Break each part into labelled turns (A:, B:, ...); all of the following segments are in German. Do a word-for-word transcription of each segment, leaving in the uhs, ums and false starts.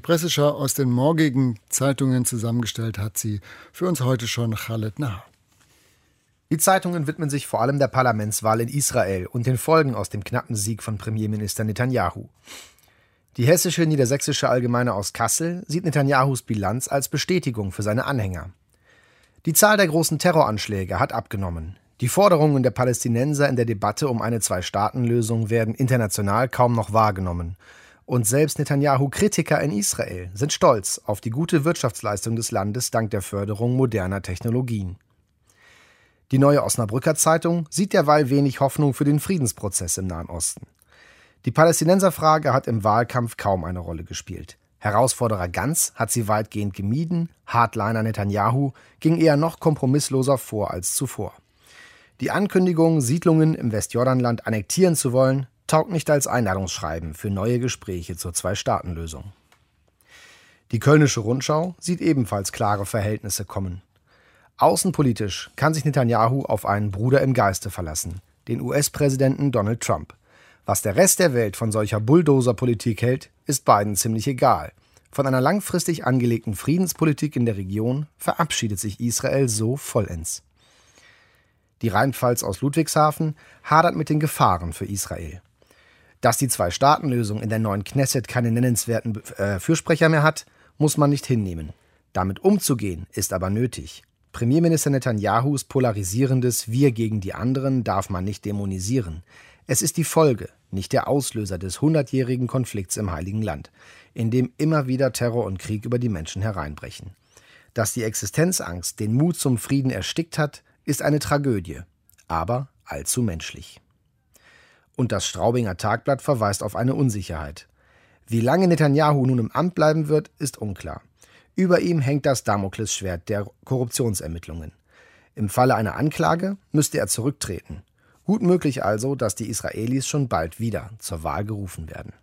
A: Presseschau aus den morgigen Zeitungen zusammengestellt hat sie für uns heute schon Khaled Nahar.
B: Die Zeitungen widmen sich vor allem der Parlamentswahl in Israel und den Folgen aus dem knappen Sieg von Premierminister Netanyahu. Die hessische Niedersächsische Allgemeine aus Kassel sieht Netanyahus Bilanz als Bestätigung für seine Anhänger. Die Zahl der großen Terroranschläge hat abgenommen. Die Forderungen der Palästinenser in der Debatte um eine Zwei-Staaten-Lösung werden international kaum noch wahrgenommen. Und selbst Netanyahu-Kritiker in Israel sind stolz auf die gute Wirtschaftsleistung des Landes dank der Förderung moderner Technologien. Die Neue Osnabrücker Zeitung sieht derweil wenig Hoffnung für den Friedensprozess im Nahen Osten. Die Palästinenserfrage hat im Wahlkampf kaum eine Rolle gespielt. Herausforderer Gantz hat sie weitgehend gemieden, Hardliner Netanyahu ging eher noch kompromissloser vor als zuvor. Die Ankündigung, Siedlungen im Westjordanland annektieren zu wollen, taugt nicht als Einladungsschreiben für neue Gespräche zur Zwei-Staaten-Lösung. Die Kölnische Rundschau sieht ebenfalls klare Verhältnisse kommen. Außenpolitisch kann sich Netanyahu auf einen Bruder im Geiste verlassen, den U S-Präsidenten Donald Trump. Was der Rest der Welt von solcher Bulldozer-Politik hält, ist Biden ziemlich egal. Von einer langfristig angelegten Friedenspolitik in der Region verabschiedet sich Israel so vollends. Die Rheinpfalz aus Ludwigshafen hadert mit den Gefahren für Israel. Dass die Zwei-Staaten-Lösung in der neuen Knesset keine nennenswerten äh, Fürsprecher mehr hat, muss man nicht hinnehmen. Damit umzugehen, ist aber nötig. Premierminister Netanyahus polarisierendes Wir gegen die anderen darf man nicht dämonisieren. Es ist die Folge, nicht der Auslöser des hundertjährigen Konflikts im Heiligen Land, in dem immer wieder Terror und Krieg über die Menschen hereinbrechen. Dass die Existenzangst den Mut zum Frieden erstickt hat, ist eine Tragödie, aber allzu menschlich. Und das Straubinger Tagblatt verweist auf eine Unsicherheit. Wie lange Netanyahu nun im Amt bleiben wird, ist unklar. Über ihm hängt das Damoklesschwert der Korruptionsermittlungen. Im Falle einer Anklage müsste er zurücktreten. Gut möglich also, dass die Israelis schon bald wieder zur Wahl gerufen werden.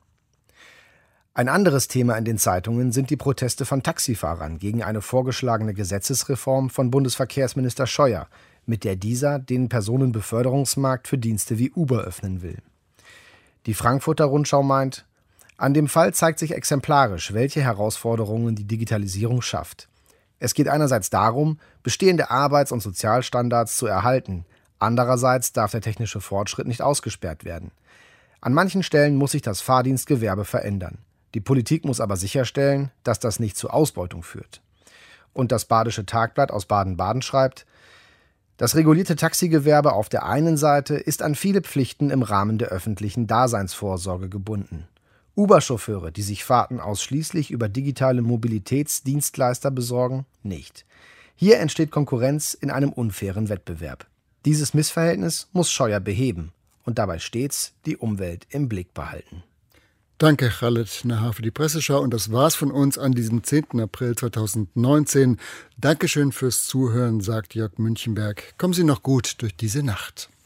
B: Ein anderes Thema in den Zeitungen sind die Proteste von Taxifahrern gegen eine vorgeschlagene Gesetzesreform von Bundesverkehrsminister Scheuer, mit der dieser den Personenbeförderungsmarkt für Dienste wie Uber öffnen will. Die Frankfurter Rundschau meint, an dem Fall zeigt sich exemplarisch, welche Herausforderungen die Digitalisierung schafft. Es geht einerseits darum, bestehende Arbeits- und Sozialstandards zu erhalten. Andererseits darf der technische Fortschritt nicht ausgesperrt werden. An manchen Stellen muss sich das Fahrdienstgewerbe verändern. Die Politik muss aber sicherstellen, dass das nicht zu Ausbeutung führt. Und das Badische Tagblatt aus Baden-Baden schreibt, das regulierte Taxigewerbe auf der einen Seite ist an viele Pflichten im Rahmen der öffentlichen Daseinsvorsorge gebunden. Uber-Chauffeure, die sich Fahrten ausschließlich über digitale Mobilitätsdienstleister besorgen, nicht. Hier entsteht Konkurrenz in einem unfairen Wettbewerb. Dieses Missverhältnis muss Scheuer beheben und dabei stets die Umwelt im Blick behalten.
A: Danke, Khaled Nahar, für die Presseschau. Und das war's von uns an diesem zehnten April zweitausendneunzehn. Dankeschön fürs Zuhören, sagt Jörg Münchenberg. Kommen Sie noch gut durch diese Nacht.